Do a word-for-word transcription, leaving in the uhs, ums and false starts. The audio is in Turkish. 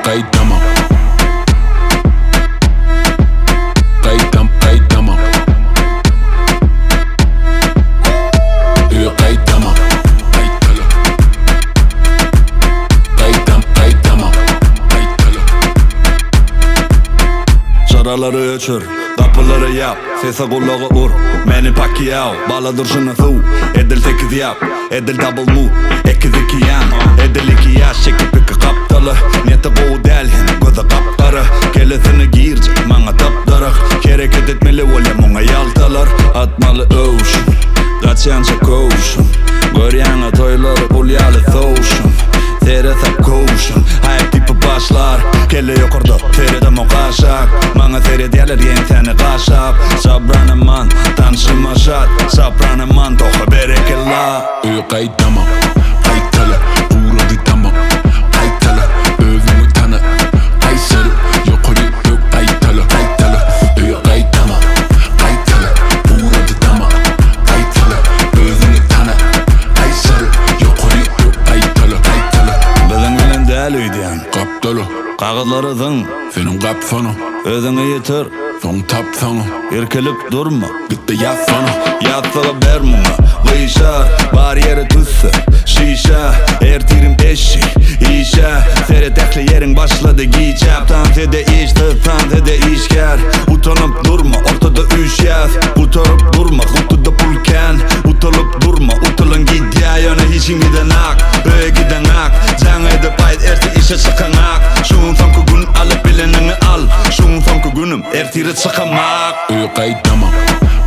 Kayıtlama Kayıtlam, kayıtlama Kayıtlama Kayıtlam, kayıtlama Çaraları öçür, kapıları yap, sese kulağı ur. Meni Pacquiao, bala durşuna su. Edil sekiz yap, edil double mu. Ekiz iki yan, edil iki yaş. Çekip iki kaptalı, niyeti kovu delhin, gözü kaptarı. Kelesini giyircek, mana taptarık. Hareket etmeli öyle muna yaltalar. Atmalı ocean, kaçanca koşun. Göryanı toyları pulyalı soğuşun. Teresa koşun, hayat tipi başlar. Kelle yukarıda, terede mukaşak. Mana seyrediyorlar yen seni kaşap. Sabranı man, tanışıma şat. Sabranı man, tohu berekella. Kayıtlama Kayıtala Uğradı tamam Kayıtala Övümü tanı Kaysarı Yukarı yok kayıtala Kayıtala Kayıtlama Kayıtala Uğradı tamam Kayıtala Övümü tanı Kaysarı Yukarı yok kayıtala Kayıtala Bizin bilen değil uydiyan. Kaptalı Kağıtları zın, Senin kapsana özünü yitir. Son tapsana Irkilip durma, Gitti yatsana yatsağı ber muna. Kıyışar, var yeri tüssü. Şişe, ertirim eşi, işe. Seret ehli yerin başladı giyeceğim. Tansede iş, tansede işker. Utanıp durma, ortada üç yaz. Utanıp durma, kutuda pulken. Utanıp durma, utalın git ya. Yana hiçin giden ak, öye giden ak. Can edip ait erti işe çıkan ak. Şun sonku gün alıp bilenini al. Şun sonku günüm ertiri çıkamak. Kayıtlama